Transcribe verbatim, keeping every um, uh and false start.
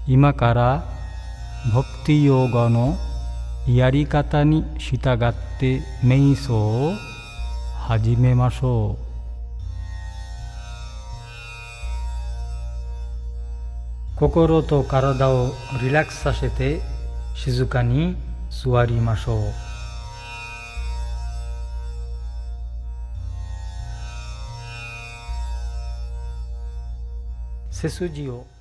今からボクティヨガのやり方に従って瞑想を始めましょう。心と体をリラックスさせて静かに座りましょう。背筋を